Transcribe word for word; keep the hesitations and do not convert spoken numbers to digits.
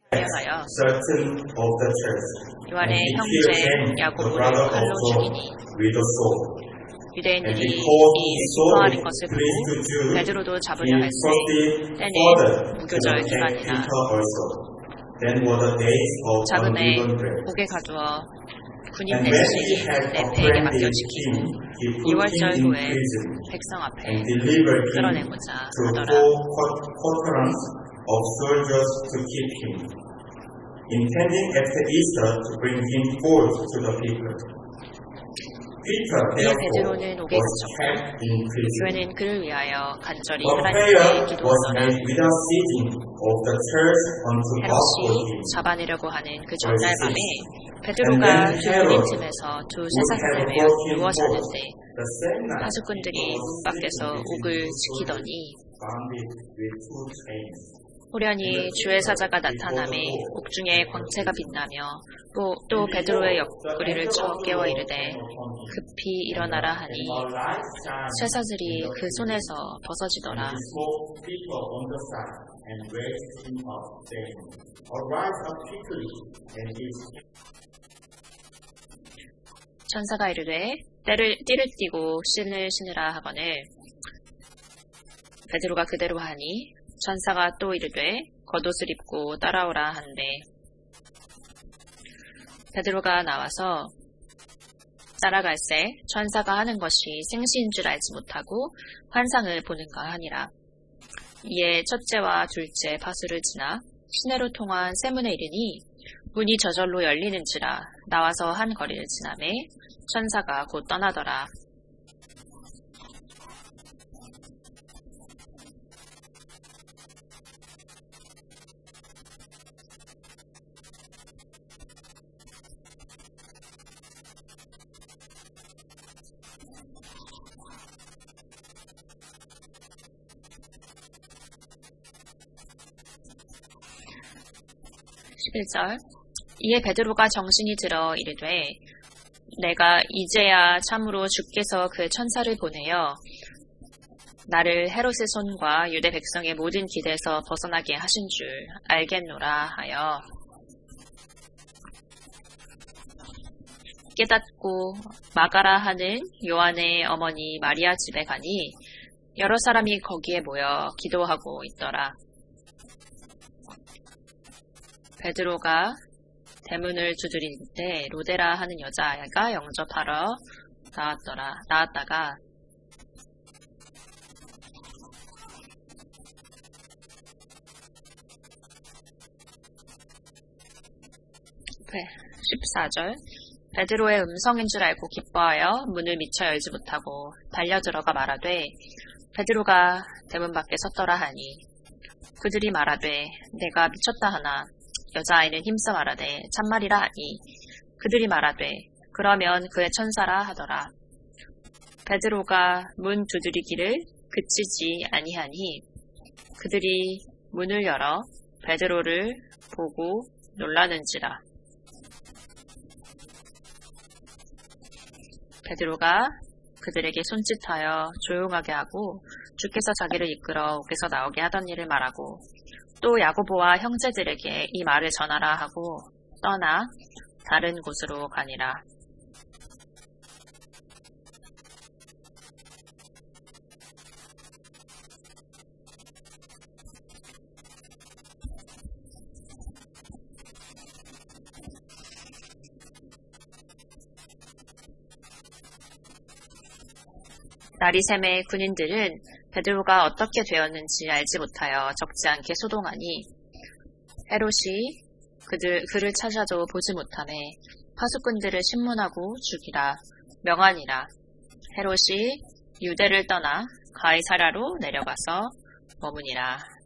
하여 certain of the church, 요한의 and he 형제 killed him, the 야고보를 brother 칼로 also, 죽이니 with a sword. And 유대인들이 because 이 he saw 기뻐하는 it 것을 pleased to 보고 do, 베드로도 he 잡으려 할세 proceeded 때는 further to 무교절 attack 기간이나 Peter also. Then were the days of 작은에 unleavened bread. 옥에 가두어 군인 And when he 대신이 had 내패에게 맡겨 apprehended 지키고 him, he put 이월절 him in 후에 prison 백성 앞에 and delivered him 끌어내고자 to 하더라. four quaternions of soldiers to keep him, intending after Easter to bring him forth to the people. Peter 이에 therefore 베드로는 옥에 was 갇혔고 kept in prison. 교회는 그를 위하여 간절히 A 하나님께 prayer was 기도하더라. made without ceasing of the church unto God for 헤롯이 him. 잡아내려고 하는 그 전날 밤에 베드로가 And then 두 Herod 군인 틈에서 두 would 세상을 have 내며 brought him 누워 forth. 자는데 The same night 파수꾼들이 he was 문 밖에서 sleeping 옥을 between the 지키더니 soldiers, bounded with two chains. 호련히 주의 사자가 나타나매 옥중에 광채가 빛나며 또, 또 베드로의 옆구리를 쳐 깨워 이르되 급히 일어나라 하니 쇠사슬이 그 손에서 벗어지더라. 천사가 이르되 때를, 띠를 띠고 신을 신으라 하거늘 베드로가 그대로 하니 천사가 또 이르되 겉옷을 입고 따라오라 한대 베드로가 나와서 따라갈새 천사가 하는 것이 생시인 줄 알지 못하고 환상을 보는가 하니라. 이에 첫째와 둘째 파수를 지나 시내로 통한 세문에 이르니 문이 저절로 열리는지라 나와서 한 거리를 지나매 천사가 곧 떠나더라. 십일 절 이에 베드로가 정신이 들어 이르되 내가 이제야 참으로 주께서 그 천사를 보내어 나를 헤롯의 손과 유대 백성의 모든 기대에서 벗어나게 하신 줄 알겠노라 하여 깨닫고 마가라 하는 요한의 어머니 마리아 집에 가니 여러 사람이 거기에 모여 기도하고 있더라. 베드로가 대문을 두드릴 때 로데라 하는 여자아이가 영접하러 나왔더라. 나왔다가 십사 절 베드로의 음성인 줄 알고 기뻐하여 문을 미처 열지 못하고 달려들어가 말하되 베드로가 대문 밖에 섰더라 하니 그들이 말하되 내가 미쳤다 하나 여자아이는 힘써 말하되 참말이라 하니 그들이 말하되 그러면 그의 천사라 하더라. 베드로가 문 두드리기를 그치지 아니하니 그들이 문을 열어 베드로를 보고 놀라는지라. 베드로가 그들에게 손짓하여 조용하게 하고 주께서 자기를 이끌어 옥에서 나오게 하던 일을 말하고 또 야고보와 형제들에게 이 말을 전하라 하고 떠나 다른 곳으로 가니라. 날이 샘에 군인들은 베드로가 어떻게 되었는지 알지 못하여 적지 않게 소동하니 헤롯이 그들, 그를 찾아도 보지 못하매 파수꾼들을 신문하고 죽이라 명하니라. 헤롯이 유대를 떠나 가이사랴로 내려가서 머무니라.